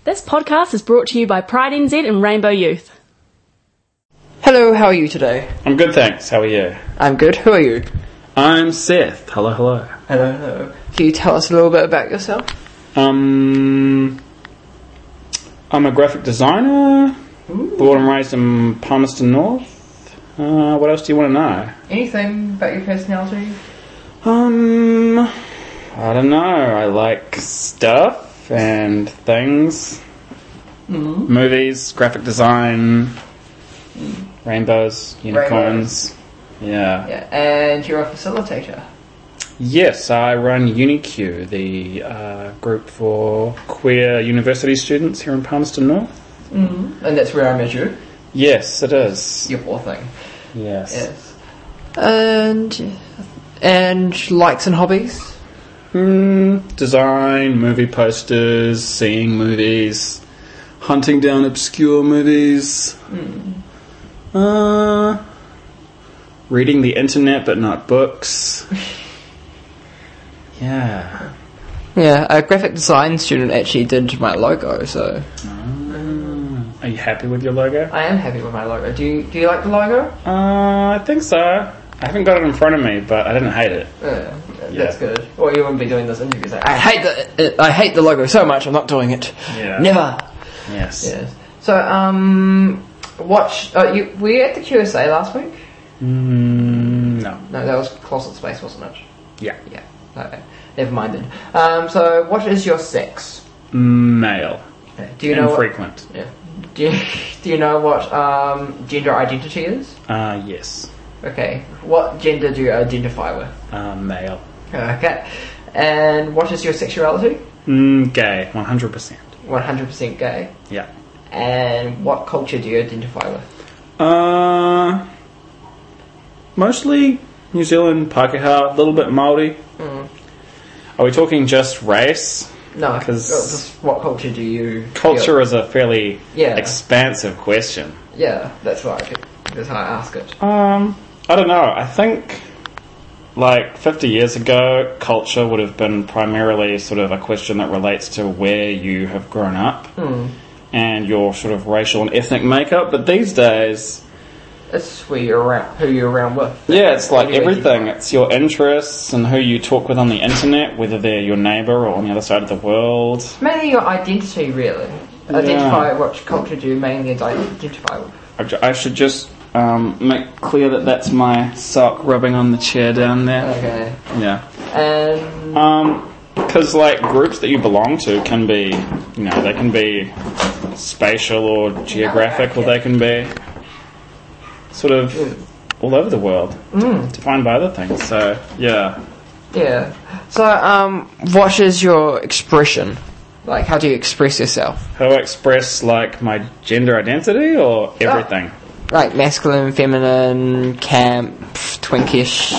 This podcast is brought to you by Pride NZ and Rainbow Youth. Hello, how are you today? I'm good, thanks. How are you? I'm good. Who are you? I'm Seth. Hello, hello. Hello, hello. Can you tell us a little bit about yourself? I'm a graphic designer, born and raised in Palmerston North. What else do you want to know? Anything about your personality? I don't know. I like stuff and things. Movies, graphic design, rainbows, unicorns. Yeah. And you're a facilitator? Yes, I run UniQ, the group for queer university students here in Palmerston North. And that's where I met you? Yes, it is. You poor thing. Yes. And likes and hobbies? Design, movie posters, seeing movies, hunting down obscure movies. Reading the internet but not books. Yeah. Yeah, a graphic design student actually did my logo, so... Are you happy with your logo? I am happy with my logo. Do you like the logo? I think so. I haven't got it in front of me, but I didn't hate it. That's good. Well, you wouldn't be doing this interview saying, I hate the logo so much, I'm not doing it. Yeah. Never. Yes. So, were you at the QSA last week? No. No, that was Closet Space, wasn't it? Yeah. Yeah. Okay. Never mind then. So, what is your sex? Male. Okay. Do you know Infrequent. Yeah. Do you know what gender identity is? Yes. Okay. What gender do you identify with? Male. Okay. And what is your sexuality? Gay. 100%. 100% gay. Yeah. And what culture do you identify with? Mostly New Zealand, Pākehā, a little bit Māori. Are we talking just race? No, because what culture do you... Culture is a fairly expansive question. Yeah, that's why that's how I ask it. I don't know. I think, 50 years ago, culture would have been primarily sort of a question that relates to where you have grown up and your sort of racial and ethnic makeup. But these days... It's who you're around with. Yeah, it's like everything. It's your interests and who you talk with on the internet, whether they're your neighbour or on the other side of the world. Mainly your identity, really. Identify what culture do you mainly identify with. I should just make clear that that's my sock rubbing on the chair down there. Okay. Yeah. And... because groups that you belong to can be, they can be spatial or geographic, or they can be sort of all over the world, defined by other things. So, yeah. Yeah. So, what is your expression? How do you express yourself? How do I express, my gender identity or everything? Masculine, feminine, camp, twinkish.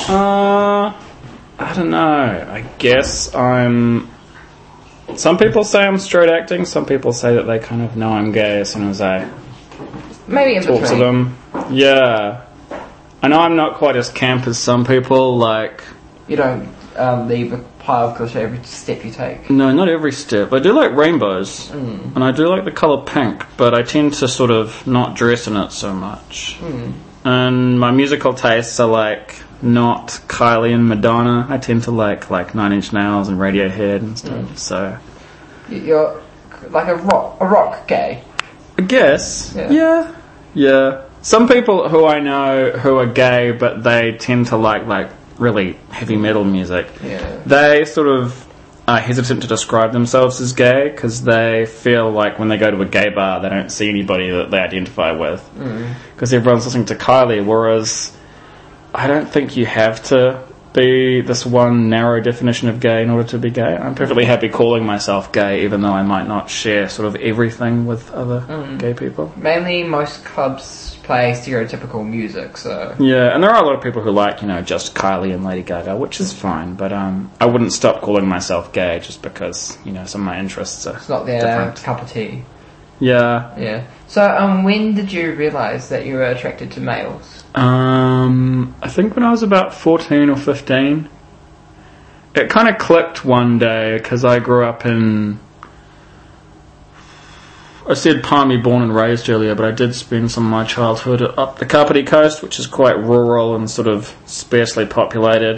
I don't know. I guess some people say I'm straight acting, some people say that they kind of know I'm gay as soon as I talk to them. Yeah. I know I'm not quite as camp as some people, You don't leave a pile of glitter every step you take? No, not every step. I do like rainbows, and I do like the colour pink, but I tend to sort of not dress in it so much. And my musical tastes are not Kylie and Madonna. I tend to like Nine Inch Nails and Radiohead and stuff, so... You're a rock gay? I guess. Yeah. Some people who I know who are gay, but they tend to like really heavy metal music. Yeah. They sort of are hesitant to describe themselves as gay because they feel like when they go to a gay bar, they don't see anybody that they identify with. Because everyone's listening to Kylie, whereas I don't think you have to be this one narrow definition of gay in order to be gay. I'm perfectly happy calling myself gay, even though I might not share sort of everything with other gay people. Mainly, most clubs play stereotypical music, so... Yeah, and there are a lot of people who like, just Kylie and Lady Gaga, which is fine, but I wouldn't stop calling myself gay just because, some of my interests are It's not their different. cup of tea. Yeah. So, when did you realise that you were attracted to males? I think when I was about 14 or 15. It kind of clicked one day, because I grew up in I said Palmy born and raised earlier, but I did spend some of my childhood up the Kapiti coast, which is quite rural and sort of sparsely populated.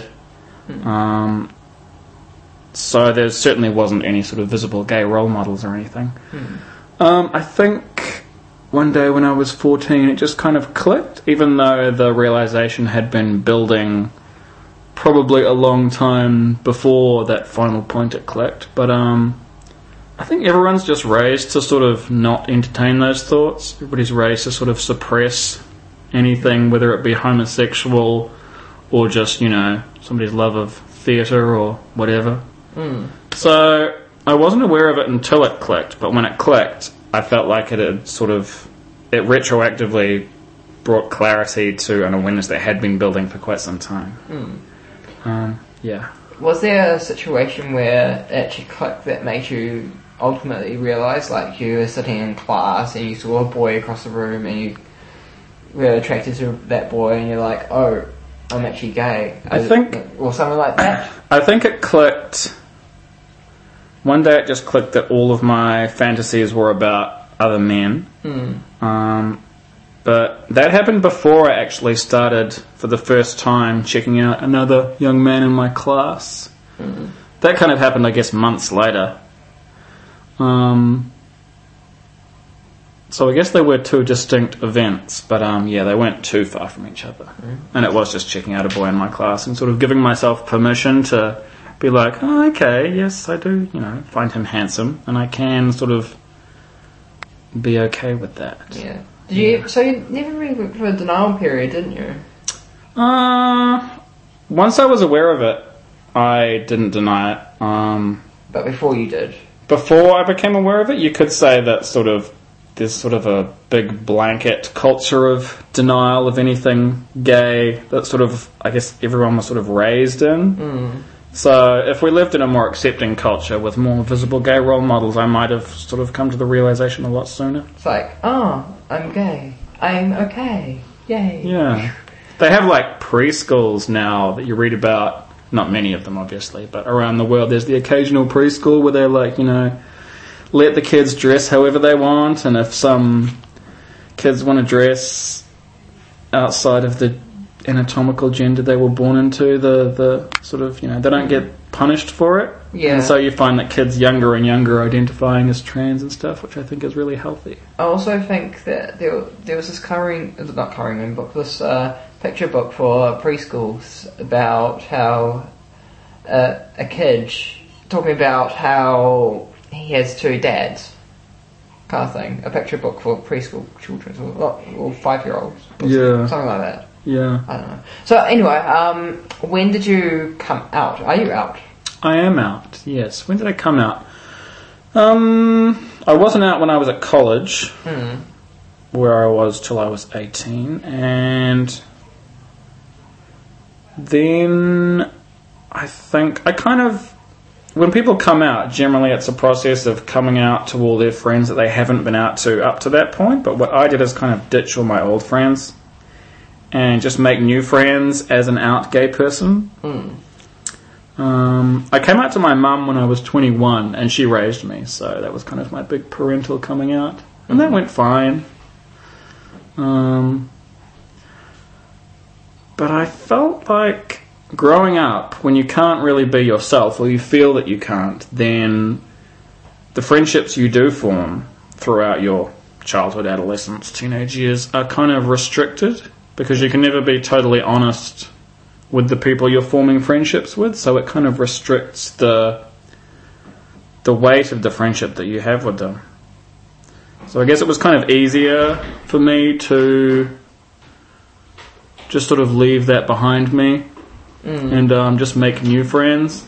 So there certainly wasn't any sort of visible gay role models or anything. I think one day when I was 14 it just kind of clicked, even though the realisation had been building probably a long time before that final point it clicked. But I think everyone's just raised to sort of not entertain those thoughts. Everybody's raised to sort of suppress anything, whether it be homosexual or just, somebody's love of theatre or whatever. So I wasn't aware of it until it clicked, but when it clicked, I felt like it retroactively brought clarity to an awareness that had been building for quite some time. Yeah. Was there a situation where it actually clicked that made you ultimately realise, like you were sitting in class and you saw a boy across the room and you were attracted to that boy and you're like, oh, I'm actually gay? Or something like that? I think it clicked. One day it just clicked that all of my fantasies were about other men. But that happened before I actually started for the first time checking out another young man in my class. That kind of happened, I guess, months later. So I guess they were two distinct events, but they weren't too far from each other. And it was just checking out a boy in my class and sort of giving myself permission to be like, oh, okay, yes, I do, find him handsome, and I can sort of be okay with that. Yeah. So you never really went for a denial period, didn't you? Once I was aware of it, I didn't deny it. But before you did? Before I became aware of it, you could say that there's sort of a big blanket culture of denial of anything gay that sort of, I guess, everyone was sort of raised in. So if we lived in a more accepting culture with more visible gay role models, I might have sort of come to the realisation a lot sooner. It's like, oh, I'm gay. I'm okay. Yay. Yeah. They have like preschools now that you read about, not many of them obviously, but around the world there's the occasional preschool where they're like, let the kids dress however they want, and if some kids want to dress outside of the anatomical gender they were born into, the sort of, they don't get punished for it. Yeah. And so you find that kids younger and younger identifying as trans and stuff, which I think is really healthy. I also think that there was this picture book for preschools about how a kid talking about how he has two dads, kind of thing. A picture book for preschool children or 5-year-olds. Yeah. Something like that. Yeah. I don't know. So anyway, when did you come out? Are you out? I am out, yes. When did I come out? I wasn't out when I was at college, where I was till I was 18, and then I think when people come out, generally it's a process of coming out to all their friends that they haven't been out to up to that point, but what I did is kind of ditch all my old friends and just make new friends as an out gay person. I came out to my mum when I was 21 and she raised me, so that was kind of my big parental coming out, and that went fine. But I felt like growing up, when you can't really be yourself, or you feel that you can't, then the friendships you do form throughout your childhood, adolescence, teenage years are kind of restricted, because you can never be totally honest with the people you're forming friendships with, so it kind of restricts the weight of the friendship that you have with them. So I guess it was kind of easier for me to just sort of leave that behind me and just make new friends.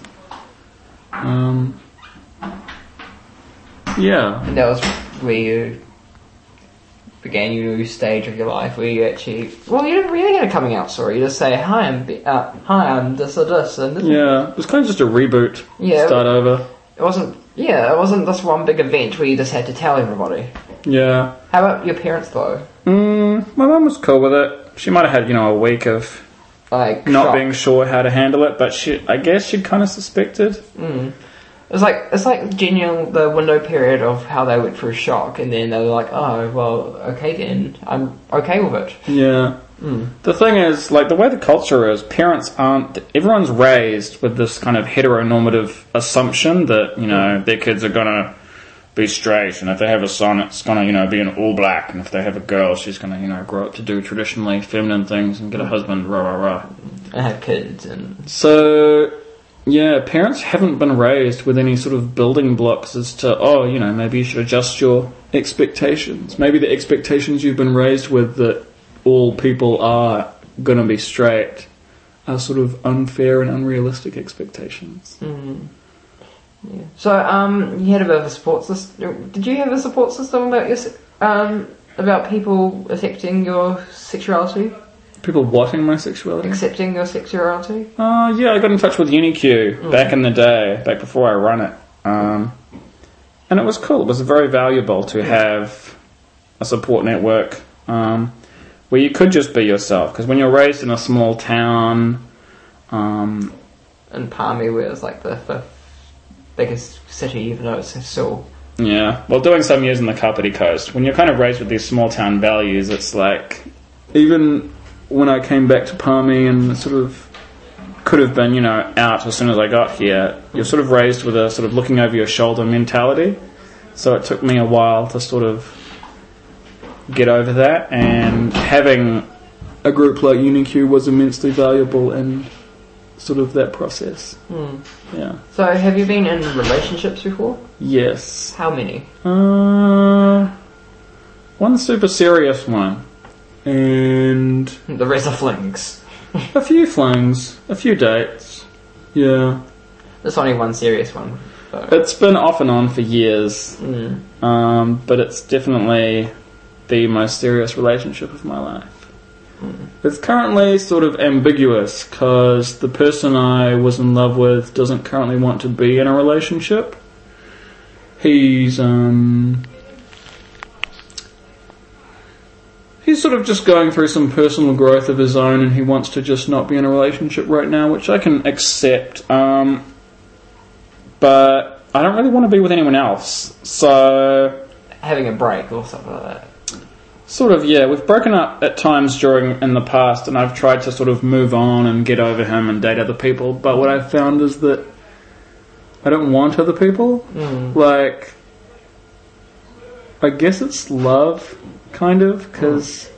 Yeah. And that was where you began your new stage of your life, where you actually, you didn't really get a coming out story. You just say, hi, I'm this or this, and this. Yeah, it was kind of just a reboot. Yeah. Start over. It wasn't this one big event where you just had to tell everybody. Yeah. How about your parents though? My mum was cool with it. She might have had, a week of not shock. being sure how to handle it, but I guess she'd kind of suspected. It's like genuine the window period of how they went through shock, and then they were like, oh well, okay then, I'm okay with it. Yeah. The thing is, like, the way the culture is, everyone's raised with this kind of heteronormative assumption that, you know, their kids are gonna be straight, and if they have a son, it's gonna, you know, be an all black, and if they have a girl, she's gonna, you know, grow up to do traditionally feminine things and get a husband, rah, rah, rah. And have kids, and... So, yeah, parents haven't been raised with any sort of building blocks as to, oh, you know, maybe you should adjust your expectations. Maybe the expectations you've been raised with that all people are going to be straight are sort of unfair and unrealistic expectations. Mm. Yeah. So, you had a bit of a support system. Did you have a support system about about people affecting your sexuality? People watching my sexuality? Accepting your sexuality? Yeah, I got in touch with UniQ back in the day, back before I run it. And it was cool. It was very valuable to have a support network where you could just be yourself. Because when you're raised in a small town... in Palmy, where it's like the fifth biggest city, even though it's still... Yeah, well, doing some years in the Kapiti Coast, when you're kind of raised with these small town values, it's like... Even when I came back to Palmy and sort of could have been, you know, out as soon as I got here, you're sort of raised with a sort of looking over your shoulder mentality. So it took me a while to sort of get over that, and having a group like UniQ was immensely valuable in sort of that process. Yeah. So have you been in relationships before? Yes. How many? One super serious one, and the rest are flings. a few flings, a few dates. Yeah. There's only one serious one. So. It's been off and on for years, but it's definitely the most serious relationship of my life. It's currently sort of ambiguous because the person I was in love with doesn't currently want to be in a relationship. He's sort of just going through some personal growth of his own, and he wants to just not be in a relationship right now, which I can accept. But I don't really want to be with anyone else, so... Having a break or something like that. Sort of, yeah. We've broken up at times in the past, and I've tried to sort of move on and get over him and date other people, but what I've found is that I don't want other people. Like, I guess it's love, kind of, because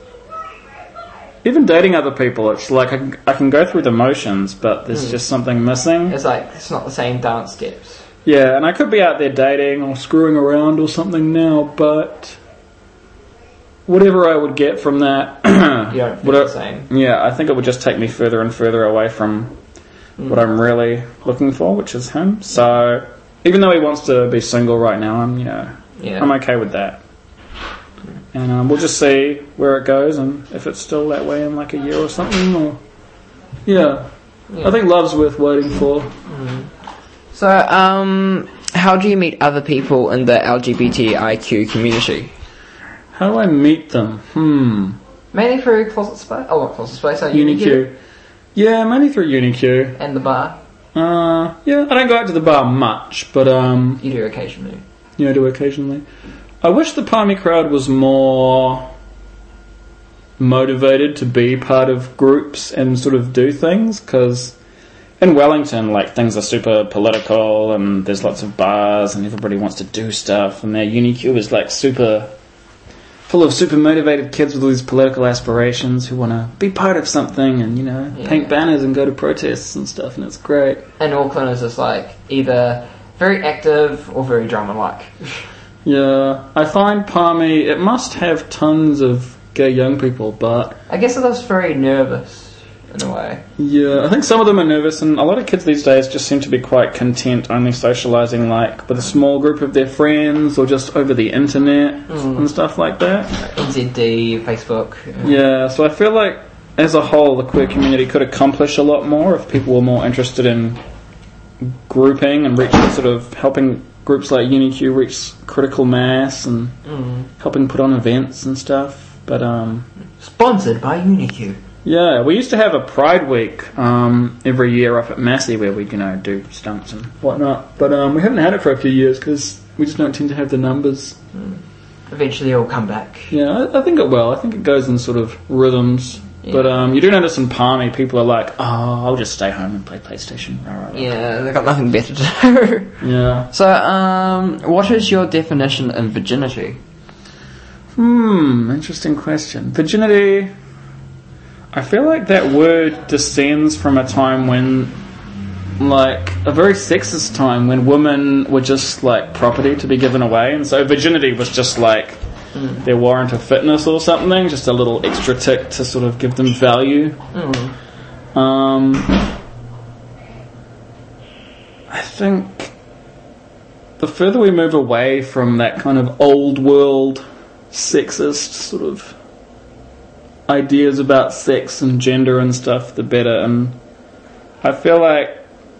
even dating other people, it's like I can go through the motions, but there's just something missing. It's like, it's not the same dance steps. Yeah, and I could be out there dating or screwing around or something now, but whatever I would get from that... You don't feel the same. Yeah, I think it would just take me further and further away from what I'm really looking for, which is him. So, even though he wants to be single right now, I'm okay with that. And we'll just see where it goes, and if it's still that way in like a year or something, or... Yeah. I think love's worth waiting for. So, how do you meet other people in the LGBTIQ community? How do I meet them? Mainly through Closet Space. Oh, what Closet Space? UniQ. Yeah, mainly through UniQ. And the bar? Yeah, I don't go out to the bar much, but You do occasionally. Yeah, I do occasionally. I wish the Palmy crowd was more motivated to be part of groups and sort of do things, because in Wellington, like, things are super political and there's lots of bars and everybody wants to do stuff, and their UniQ is like super full of super motivated kids with all these political aspirations who want to be part of something and, you know, paint banners and go to protests and stuff, and it's great. And Auckland is just like either very active or very drama-like. Yeah, I find Palmy, it must have tons of gay young people, but... I guess it was very nervous, in a way. Yeah, I think some of them are nervous, and a lot of kids these days just seem to be quite content only socialising, like, with a small group of their friends, or just over the internet and stuff like that. NZD, Facebook. Yeah, so I feel like, as a whole, the queer community could accomplish a lot more if people were more interested in grouping and reaching, sort of helping groups like UniQ reach critical mass and helping put on events and stuff. But sponsored by UniQ. Yeah, we used to have a Pride Week every year up at Massey where we, do stunts and whatnot. But we haven't had it for a few years because we just don't tend to have the numbers. Eventually it'll come back. Yeah, I think it will. I think it goes in sort of rhythms. Yeah. But you do notice in Palmy, people are like, I'll just stay home and play PlayStation. Right. Yeah, they've got nothing better to do. Yeah. So, what is your definition of virginity? Interesting question. Virginity, I feel like that word descends from a time when, like, a very sexist time when women were just, like, property to be given away. And so virginity was just, like, their warrant of fitness or something, just a little extra tick to sort of give them value. I think the further we move away from that kind of old world sexist sort of ideas about sex and gender and stuff, the better. And I feel like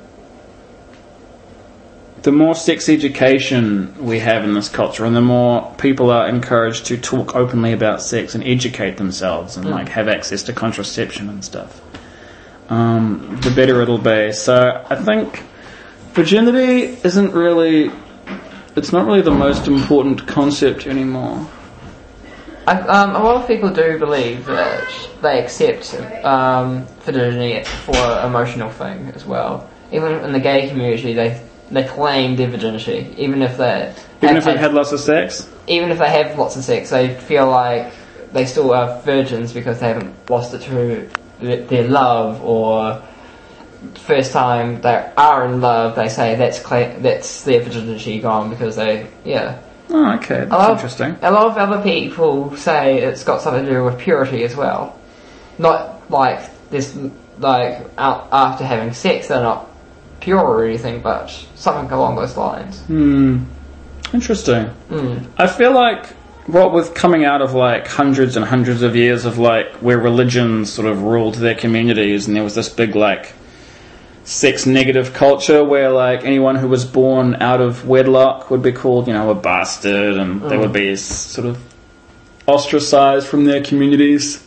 the more sex education we have in this culture and the more people are encouraged to talk openly about sex and educate themselves and like have access to contraception and stuff, the better it'll be. So I think virginity it's not really the most important concept anymore. A lot of people do believe that they accept virginity for an emotional thing as well. Even in the gay community, they claim their virginity, even if they've had lots of sex? Even if they have lots of sex, they feel like they still are virgins because they haven't lost it to their love, or first time they are in love, they say that's their virginity gone because they, Oh, okay, that's interesting. A lot of other people say it's got something to do with purity as well. Not like this, like after having sex they're not pure or anything, but something along those lines. Interesting. I feel like what with coming out of like hundreds and hundreds of years of like where religions sort of ruled their communities, and there was this big like sex negative culture where like anyone who was born out of wedlock would be called, a bastard, and they would be sort of ostracized from their communities.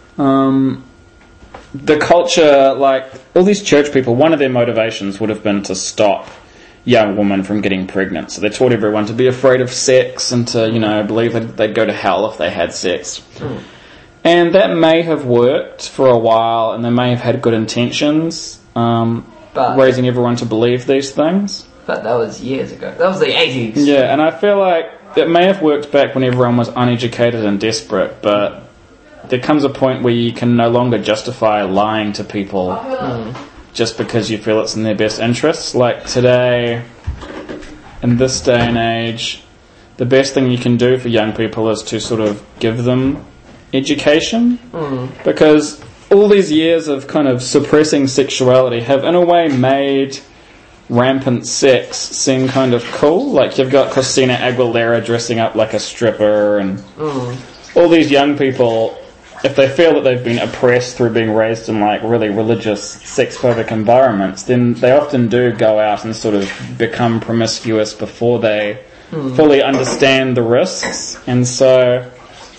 The culture, like all these church people, one of their motivations would have been to stop young women from getting pregnant. So they taught everyone to be afraid of sex and to, believe that they'd go to hell if they had sex. And that may have worked for a while, and they may have had good intentions, raising everyone to believe these things. But that was years ago. That was the 80s. Yeah, and I feel like it may have worked back when everyone was uneducated and desperate, but there comes a point where you can no longer justify lying to people just because you feel it's in their best interests. Like today, in this day and age, the best thing you can do for young people is to sort of give them education, because all these years of kind of suppressing sexuality have in a way made rampant sex seem kind of cool. Like you've got Christina Aguilera dressing up like a stripper, and all these young people, if they feel that they've been oppressed through being raised in like really religious sex-phobic environments, then they often do go out and sort of become promiscuous before they fully understand the risks. And so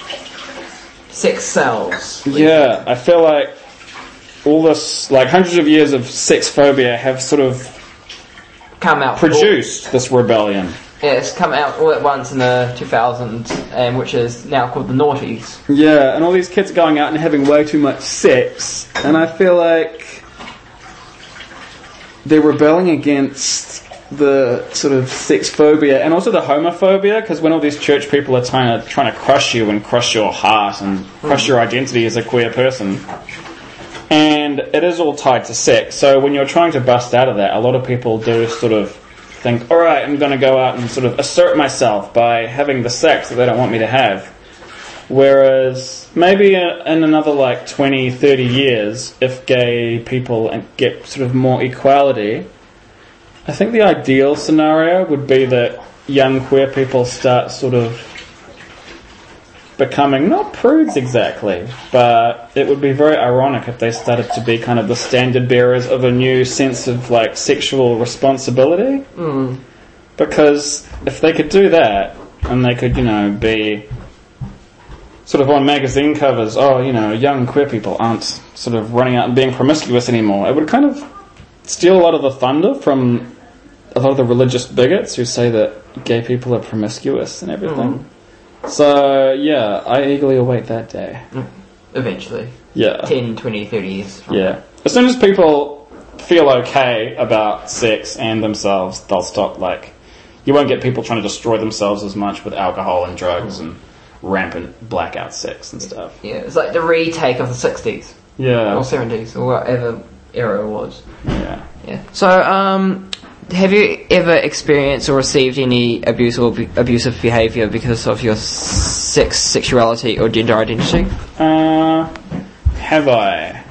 sex sells. Yeah, I feel like all this, like hundreds of years of sex phobia have sort of come out, produced this rebellion. Yeah, it's come out all at once in the 2000s, which is now called the noughties. Yeah, and all these kids are going out and having way too much sex, and I feel like they're rebelling against the sort of sex phobia and also the homophobia, because when all these church people are trying to crush you and crush your heart and crush your identity as a queer person, and it is all tied to sex, so when you're trying to bust out of that, a lot of people do sort of think, alright, I'm going to go out and sort of assert myself by having the sex that they don't want me to have. Whereas maybe in another like 20, 30 years, if gay people get sort of more equality, I think the ideal scenario would be that young queer people start sort of becoming, not prudes exactly, but it would be very ironic if they started to be kind of the standard bearers of a new sense of like sexual responsibility. Because if they could do that, and they could, be sort of on magazine covers, young queer people aren't sort of running out and being promiscuous anymore, it would kind of steal a lot of the thunder from a lot of the religious bigots who say that gay people are promiscuous and everything. So, yeah, I eagerly await that day. Eventually. Yeah. 10, 20, 30 years from Yeah. As soon as people feel okay about sex and themselves, they'll stop, you won't get people trying to destroy themselves as much with alcohol and drugs and rampant blackout sex and stuff. Yeah, it's like the retake of the 60s. Yeah. Or 70s, or whatever era it was. Yeah. Yeah. So, have you ever experienced or received any abuse or abusive behaviour because of your sex, sexuality, or gender identity? Have I?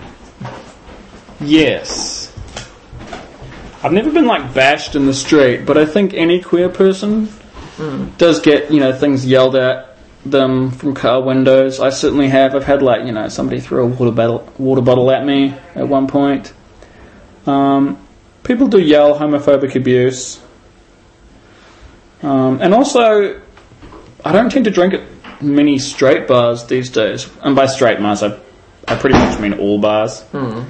Yes. I've never been bashed in the street, but I think any queer person does get, things yelled at them from car windows. I certainly have. I've had somebody throw a water bottle at me at one point. People do yell homophobic abuse. And also, I don't tend to drink at many straight bars these days. And by straight bars, I pretty much mean all bars.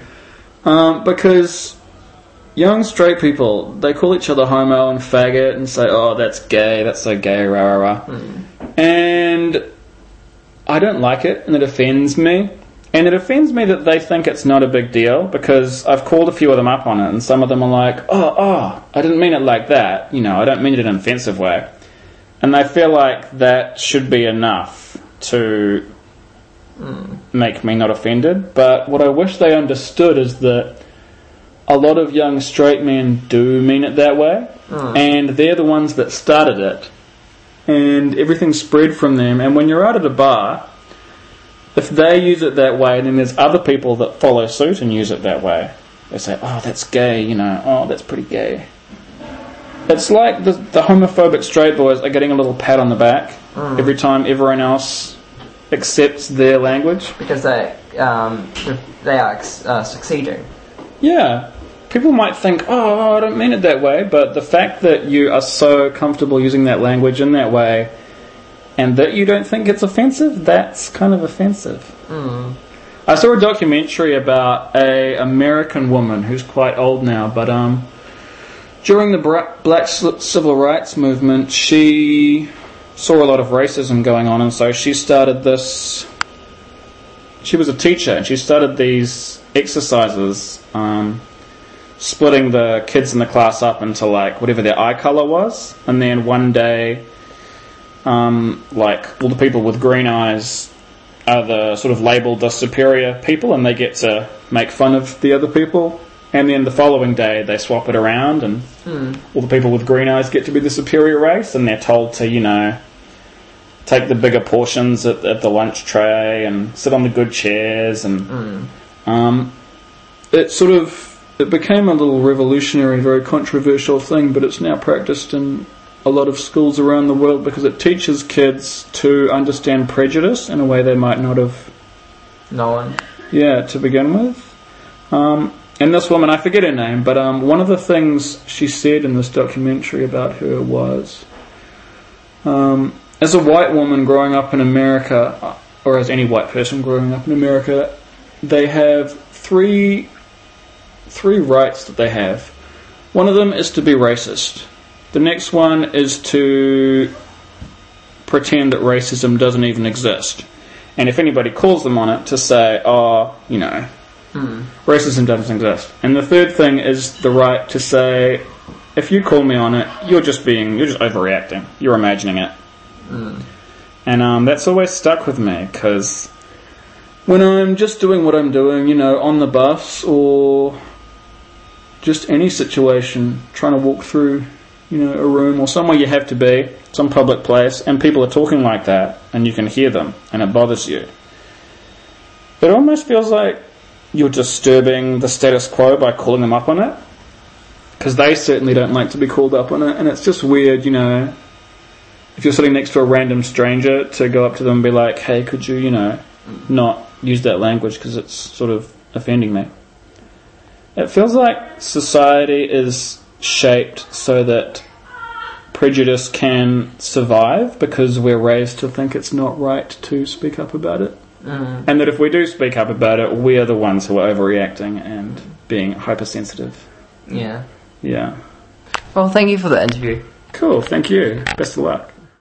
Because young straight people, they call each other homo and faggot and say, oh, that's gay, that's so gay, rah, rah, rah. And I don't like it, and it offends me. And it offends me that they think it's not a big deal, because I've called a few of them up on it, and some of them are like, oh, I didn't mean it like that. I don't mean it in an offensive way. And they feel like that should be enough to make me not offended. But what I wish they understood is that a lot of young straight men do mean it that way, and they're the ones that started it. And everything spread from them. And when you're out at a bar, if they use it that way, then there's other people that follow suit and use it that way. They say, oh, that's gay, oh, that's pretty gay. It's like the homophobic straight boys are getting a little pat on the back every time everyone else accepts their language. Because they are succeeding. Yeah. People might think, oh, I don't mean it that way, but the fact that you are so comfortable using that language in that way and that you don't think it's offensive, that's kind of offensive. I saw a documentary about a American woman who's quite old now, but during the Black Civil Rights Movement, she saw a lot of racism going on, and so she started this. She was a teacher, and she started these exercises, splitting the kids in the class up into whatever their eye colour was, and then one day, all the people with green eyes are the sort of labelled the superior people, and they get to make fun of the other people. And then the following day they swap it around, and all the people with green eyes get to be the superior race, and they're told to, take the bigger portions at the lunch tray and sit on the good chairs, and it became a little revolutionary, very controversial thing, but it's now practiced in a lot of schools around the world because it teaches kids to understand prejudice in a way they might not have known. Yeah, to begin with. And this woman, I forget her name, but one of the things she said in this documentary about her was, as a white woman growing up in America, or as any white person growing up in America, they have three rights that they have. One of them is to be racist. The next one is to pretend that racism doesn't even exist. And if anybody calls them on it, to say, racism doesn't exist. And the third thing is the right to say, if you call me on it, you're just overreacting. You're imagining it. And that's always stuck with me, because when I'm just doing what I'm doing, on the bus or just any situation, trying to walk through, a room or somewhere you have to be, some public place, and people are talking like that, and you can hear them, and it bothers you. It almost feels like you're disturbing the status quo by calling them up on it, because they certainly don't like to be called up on it, and it's just weird, if you're sitting next to a random stranger, to go up to them and be like, hey, could you, not use that language because it's sort of offending me. It feels like society is shaped so that prejudice can survive because we're raised to think it's not right to speak up about it. And that if we do speak up about it, we are the ones who are overreacting and being hypersensitive. Yeah. Yeah. Well, thank you for the interview. Cool, thank you. Best of luck.